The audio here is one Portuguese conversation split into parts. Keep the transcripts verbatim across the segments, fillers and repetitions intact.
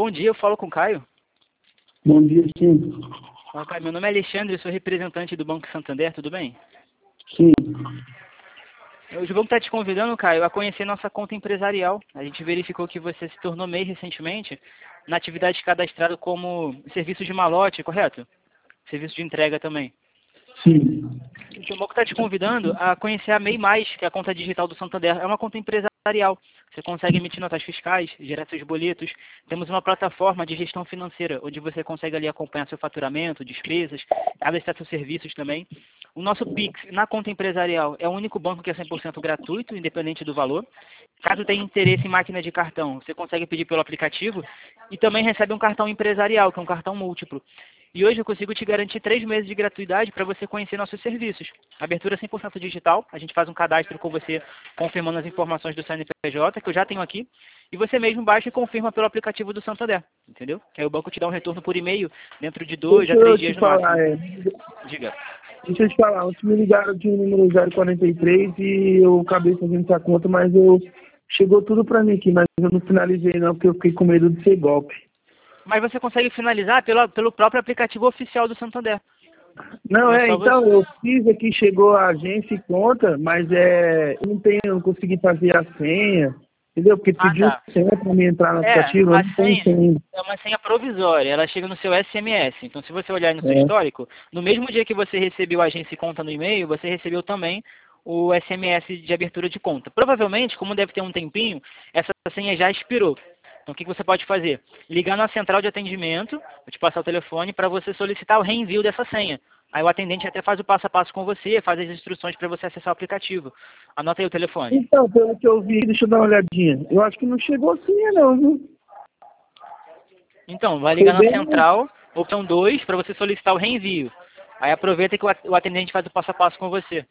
bom dia, eu falo com o Caio. Bom dia, sim. Olá, Caio, meu nome é Alexandre, eu sou representante do Banco Santander, tudo bem? Sim. Hoje o banco está te convidando, Caio, a conhecer nossa conta empresarial. A gente verificou que você se tornou M E I recentemente na atividade cadastrada como serviço de malote, correto? Serviço de entrega também. Sim. O banco está te convidando a conhecer a M E I Mais, que é a conta digital do Santander. É uma conta empresarial. Você consegue emitir notas fiscais, gerar seus boletos. Temos uma plataforma de gestão financeira, onde você consegue ali acompanhar seu faturamento, despesas, cadastrar seus serviços também. O nosso Pix na conta empresarial é o único banco que é cem por cento gratuito, independente do valor. Caso tenha interesse em máquina de cartão, você consegue pedir pelo aplicativo e também recebe um cartão empresarial, que é um cartão múltiplo. E hoje eu consigo te garantir três meses de gratuidade para você conhecer nossos serviços. Abertura cem por cento digital, a gente faz um cadastro com você confirmando as informações do C N P J, que eu já tenho aqui, e você mesmo baixa e confirma pelo aplicativo do Santander, entendeu? Que aí o banco te dá um retorno por e-mail dentro de dois Deixa a três eu dias te no falar, máximo. é, Diga. deixa eu te falar, ontem me ligaram de um número zero quarenta e três e eu acabei fazendo essa conta, mas eu chegou tudo pra mim aqui, mas eu não finalizei não, porque eu fiquei com medo de ser golpe. Mas você consegue finalizar pelo, pelo próprio aplicativo oficial do Santander. Não, É é, só então, você... eu fiz aqui, chegou a agência e conta, mas é, eu não tenho, eu não consegui fazer a senha, entendeu? Porque Ah, pediu tá. senha pra mim entrar no É, aplicativo, eu a não tenho senha senha. é uma senha provisória, ela chega no seu S M S. Então, se você olhar aí no seu É. histórico, no mesmo dia que você recebeu a agência e conta no e-mail, você recebeu também o S M S de abertura de conta. Provavelmente, como deve ter um tempinho, essa senha já expirou. Então, o que você pode fazer? Ligar na central de atendimento, vou te passar o telefone, para você solicitar o reenvio dessa senha. Aí o atendente até faz o passo a passo com você, faz as instruções para você acessar o aplicativo. Anota aí o telefone. Então, pelo que eu vi, deixa eu dar uma olhadinha. Eu acho que não chegou senha não, viu? Então, vai Foi ligar na bem... central, opção dois, para você solicitar o reenvio. Aí aproveita que o atendente faz o passo a passo com você.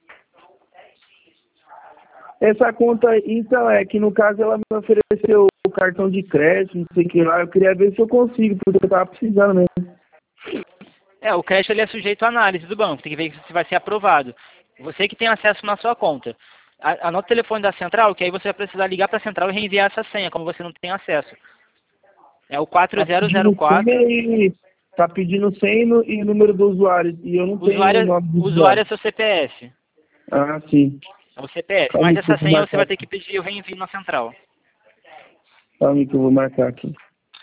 Essa conta, então, é que no caso ela me ofereceu o cartão de crédito, não sei o que lá. Eu queria ver se eu consigo, porque eu tava precisando mesmo. É, o crédito ele é sujeito à análise do banco, tem que ver se vai ser aprovado. Você que tem acesso na sua conta. A- Anota o telefone da central, que aí você vai precisar ligar para a central e reenviar essa senha, como você não tem acesso. É o Tá quatro zero zero pedindo quatro, senha e... Tá pedindo senha e nu- e número do usuário. E eu não tenho o usuário, nome do usuário usuário. é seu C P F. Ah, sim. É o C P F, Calma mas aí que eu essa vou senha você marcar vai ter aqui. que pedir o reenvio na central. Calma aí que eu vou marcar aqui.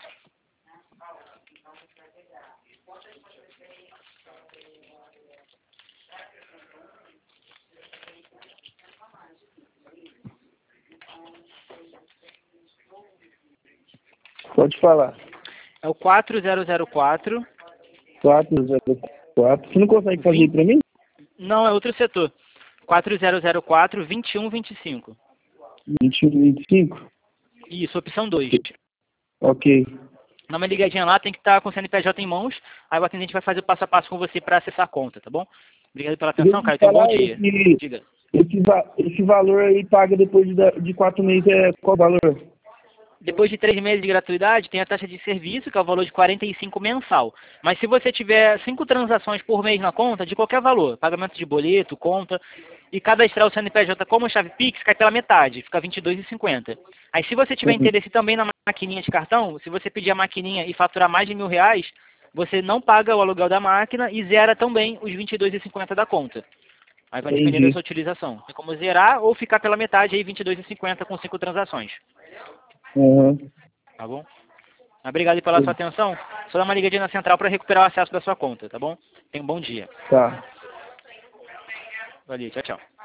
Pode falar. É o quatro zero zero quatro, quatro zero quatro. Você não consegue fazer vinte... pra mim? Não, é outro setor. quatro zero zero quatro, vinte e um vinte e cinco. vinte e um vinte e cinco? Isso, opção dois. Ok. Dá uma ligadinha lá, tem que estar com o C N P J em mãos, aí o atendente vai fazer o passo a passo com você para acessar a conta, tá bom? Obrigado pela Deixa atenção, eu te cara. Tenha um bom falar, dia. esse, Diga. esse, va- esse valor aí paga depois de, da- de quatro meses, é qual valor? Depois de três meses de gratuidade, tem a taxa de serviço, que é o valor de quarenta e cinco mensal. Mas se você tiver cinco transações por mês na conta, de qualquer valor, pagamento de boleto, conta, e cadastrar o C N P J como chave Pix, cai pela metade, fica vinte e dois reais e cinquenta centavos. Aí se você tiver Uhum. interesse também na maquininha de cartão, se você pedir a maquininha e faturar mais de mil reais, você não paga o aluguel da máquina e zera também os vinte e dois reais e cinquenta centavos da conta. Aí vai depender da Entendi. sua utilização. Tem como zerar ou ficar pela metade aí, vinte e dois reais e cinquenta centavos com cinco transações. Uhum. Tá bom? Obrigado aí pela sua atenção. Só dá uma ligadinha na central para recuperar o acesso da sua conta, tá bom? Tenha um bom dia. Tá. Valeu, tchau, tchau.